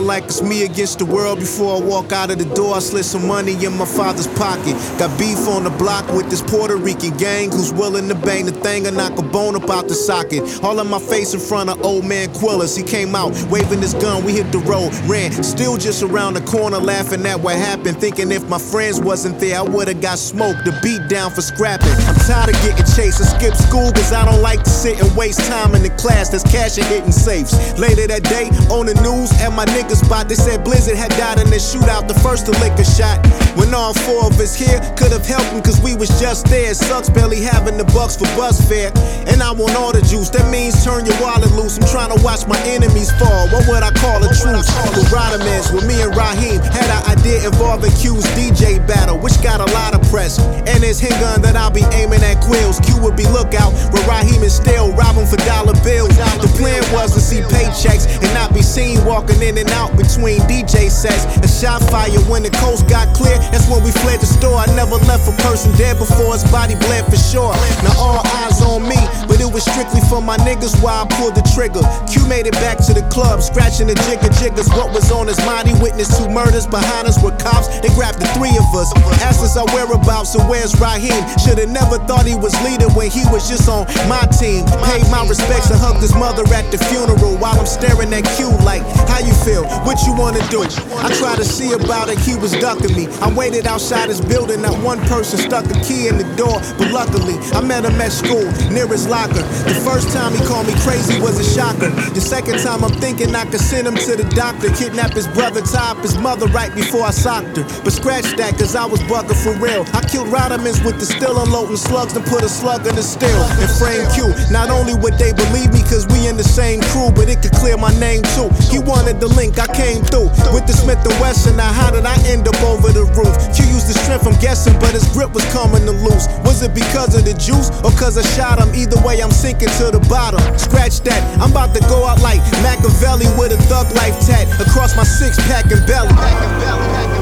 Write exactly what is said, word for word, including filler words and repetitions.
like it's me against the world. Before I walk out of the door, I slid some money in my father's pocket. Got beef on the block with this Puerto Rican gang who's willing to bang the thing and knock a bone up out the socket. All in my face in front of old man Quillis. He came out waving his gun, we hit the road, ran. Still just around the corner laughing at what happened, thinking if my friends wasn't there I would've got smoked. The beat down for scrapping. I'm tired of getting chased. I skip school cause I don't like to sit and waste time in the class that's cash and hitting safes. Later that day on the news at my nigga spot, they said Blizzard had died in the shootout, the first to lick a shot. When all four of us here could've helped him cause we was just there. It sucks barely having the bucks for bus fare. And I want all the juice, that means turn your wallet loose. I'm trying to watch my enemies fall. What would I call a truce? With Rodamans, with me and Raheem had an idea involving Q's D J battle, which got a lot of press. And his handgun that I'll be aiming at Quills. Q would be lookout, where Raheem and still rob him for dollar bills. The plan was to see paychecks and not be seen walking in and out between D J sets. A shot fire when the coast got clear, that's when we fled the store. I never left a person dead before his body bled for sure. Now all eyes on me, but it was strictly for my niggas while I pulled the trigger. Q made it back to the club, scratching the jigger jiggers. What was on his mind? He witnessed two murders. Behind us were cops, they grabbed the three of us. Asked us our whereabouts, so where's Raheem? Should've never thought he was leading when he was just on my team. Paid my respects and hugged his mother at the funeral while I'm staring at Q like, how you feel? What you wanna do? I tried to see about it, he was ducking me. I waited outside his building, not one person stuck a key in the door. But luckily, I met him at school, near his locker. The first time he called me crazy was a shocker. The second time I'm thinking I could send him to the doctor. Kidnap his brother, tie up his mother right before I socked her. But scratch that, cause I was bucking for real. I killed Rodamans with the still unloading slugs and put a slug in the still and frame Q. Not only would they believe me cause we in the same crew, but it could clear my name too. He wanted the link, I came through with the Smith and Wesson. Now how did I end up over the roof? Q used the strength, I'm guessing, but his grip was coming to loose. Was it because of the juice or cause I shot him? Either way I'm sinking to the bottom. Scratch that, I'm about to go out like Machiavelli with a thug life tat across my six pack and belly.